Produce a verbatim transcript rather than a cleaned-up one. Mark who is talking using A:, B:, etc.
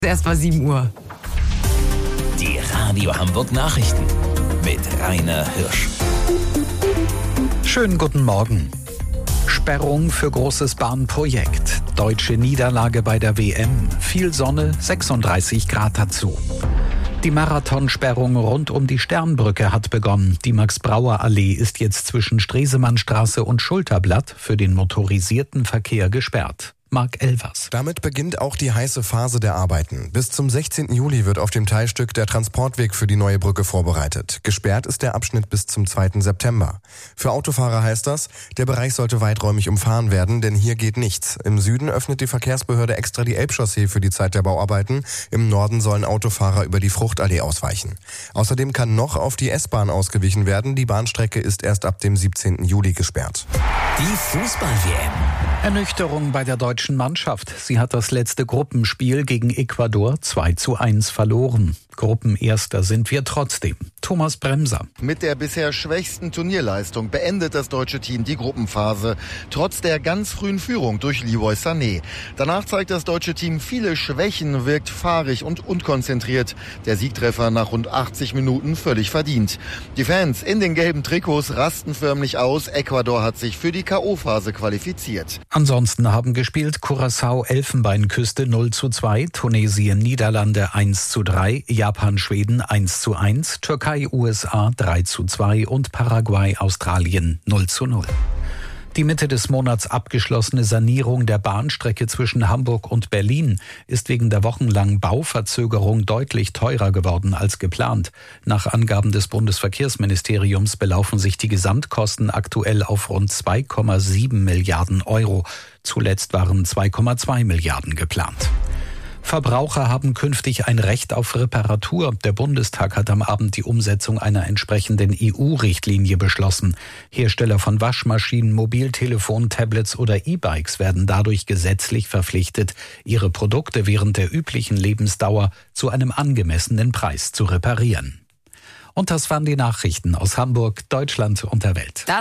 A: Erst mal sieben Uhr.
B: Die Radio Hamburg Nachrichten mit Rainer Hirsch.
C: Schönen guten Morgen. Sperrung für großes Bahnprojekt. Deutsche Niederlage bei der W M. Viel Sonne, sechsunddreißig Grad dazu. Die Marathonsperrung rund um die Sternbrücke hat begonnen. Die Max-Brauer-Allee ist jetzt zwischen Stresemannstraße und Schulterblatt für den motorisierten Verkehr gesperrt. Marc Elvers.
D: Damit beginnt auch die heiße Phase der Arbeiten. Bis zum sechzehnten Juli wird auf dem Teilstück der Transportweg für die neue Brücke vorbereitet. Gesperrt ist der Abschnitt bis zum zweiten September. Für Autofahrer heißt das, der Bereich sollte weiträumig umfahren werden, denn hier geht nichts. Im Süden öffnet die Verkehrsbehörde extra die Elbchaussee für die Zeit der Bauarbeiten. Im Norden sollen Autofahrer über die Fruchtallee ausweichen. Außerdem kann noch auf die S-Bahn ausgewichen werden. Die Bahnstrecke ist erst ab dem siebzehnten Juli gesperrt.
B: Die Fußball-W M.
C: Ernüchterung bei der deutschen Mannschaft. Sie hat das letzte Gruppenspiel gegen Ecuador zwei zu eins verloren. Gruppenerster sind wir trotzdem. Thomas Bremser.
E: Mit der bisher schwächsten Turnierleistung beendet das deutsche Team die Gruppenphase. Trotz der ganz frühen Führung durch Leroy Sané. Danach zeigt das deutsche Team viele Schwächen, wirkt fahrig und unkonzentriert. Der Siegtreffer nach rund achtzig Minuten völlig verdient. Die Fans in den gelben Trikots rasten förmlich aus. Ecuador hat sich für die K O-Phase qualifiziert.
C: Ansonsten haben gespielt Curaçao Elfenbeinküste null zu zwei, Tunesien Niederlande eins zu drei, Japan Schweden eins zu eins, Türkei U S A drei zu zwei und Paraguay Australien null zu null. Die Mitte des Monats abgeschlossene Sanierung der Bahnstrecke zwischen Hamburg und Berlin ist wegen der wochenlangen Bauverzögerung deutlich teurer geworden als geplant. Nach Angaben des Bundesverkehrsministeriums belaufen sich die Gesamtkosten aktuell auf rund zwei Komma sieben Milliarden Euro. Zuletzt waren zwei Komma zwei Milliarden geplant. Verbraucher haben künftig ein Recht auf Reparatur. Der Bundestag hat am Abend die Umsetzung einer entsprechenden E U-Richtlinie beschlossen. Hersteller von Waschmaschinen, Mobiltelefon, Tablets oder E-Bikes werden dadurch gesetzlich verpflichtet, ihre Produkte während der üblichen Lebensdauer zu einem angemessenen Preis zu reparieren. Und das waren die Nachrichten aus Hamburg, Deutschland und der Welt.